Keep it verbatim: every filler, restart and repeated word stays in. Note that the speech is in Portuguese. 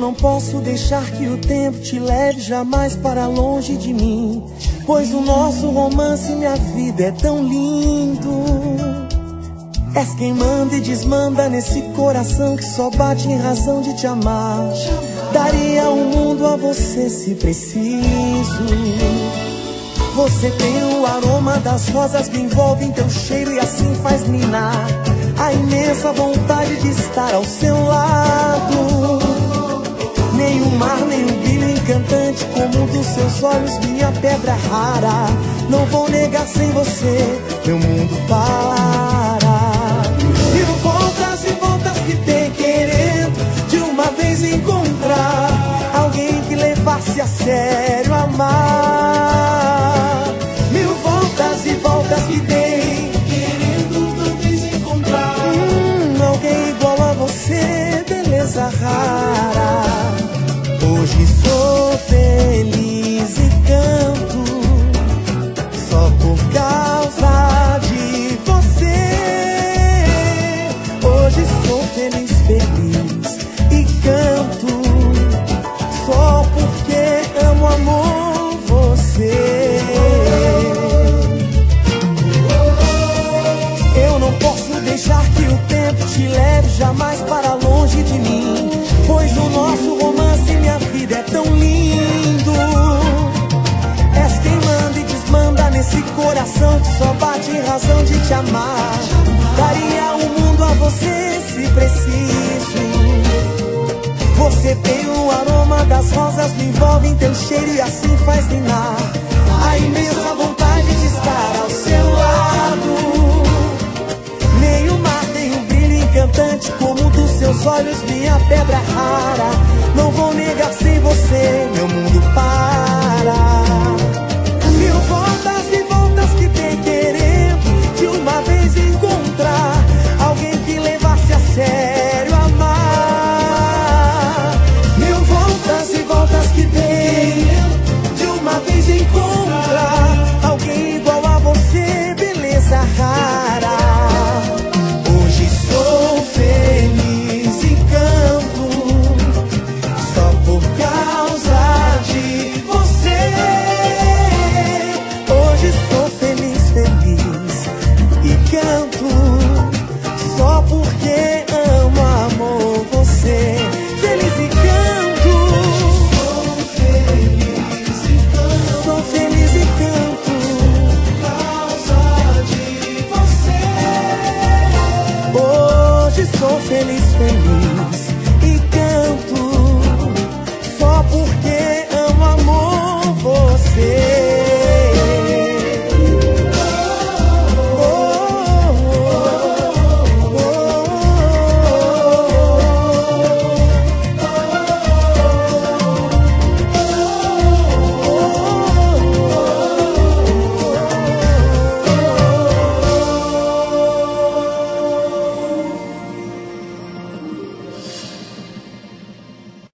não posso deixar que o tempo te leve jamais para longe de mim, pois o nosso romance, minha vida, é tão lindo. És quem manda e desmanda nesse coração que só bate em razão de te amar. Daria o mundo a você se preciso. Você tem o aroma das rosas, me envolve em teu cheiro e assim faz minar a imensa vontade de estar ao seu lado. Nem o mar, nem o brilho encantante como um dos seus olhos, minha pedra rara. Não vou negar, sem você meu mundo para. Mil voltas e voltas que tem querendo de uma vez encontrar alguém que levasse a sério amar. Mil voltas e voltas que tem querendo uma vez encontrar hum, alguém igual a você, beleza rara. Hoje sou feliz e canto só por causa de você. Hoje sou feliz, feliz e canto só porque amo, amor, você. Eu não posso deixar que o tempo te leve jamais para longe de mim, pois o nosso romance, minha vida, é tão lindo. És quem manda e desmanda nesse coração que só bate em razão de te amar. Daria o mundo a você se preciso. Você tem o aroma das rosas, me envolve em teu cheiro e assim faz minar a imensa vontade de estar ao seu lado. Nem o mar tem um brilho encantante como o dos seus olhos, minha pedra rara. Não vou negar, sem você meu mundo para. Mil voltas e voltas que tem querendo de uma vez encontrar alguém que levasse a sério amar. Mil voltas e voltas que tem de uma vez encontrar alguém igual a você, beleza rara. Hoje sou feliz e canto só por causa de você. Hoje sou feliz, feliz e canto só porque amo, amor, você. Feliz e canto, sou feliz e canto, sou feliz e canto por causa de você. Hoje sou feliz, feliz